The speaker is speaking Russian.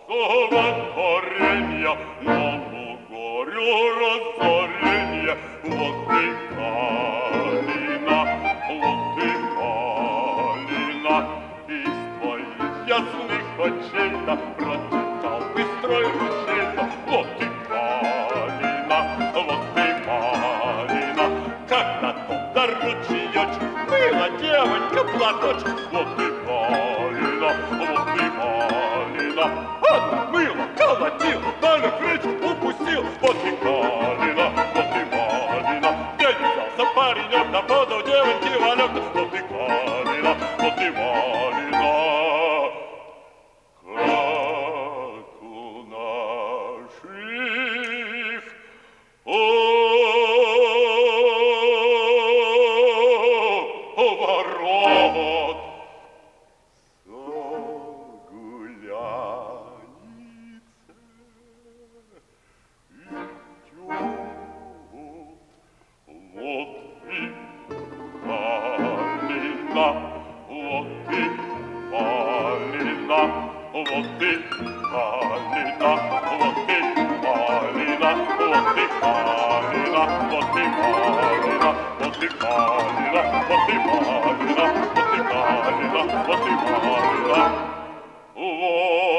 Горенья, нову горю разоренья, вот ты калина, из твоих ясных очей-то протекал быстрой ручей-то, вот ты калина, как на том да ручеечек была девонька платочек, вот ты калина, она мыла, колотила, Таля кричку упустил. Вот и Калина, где не взялся паренек, на подал девоньки валек. Вот и Калина, как у наших ворот вот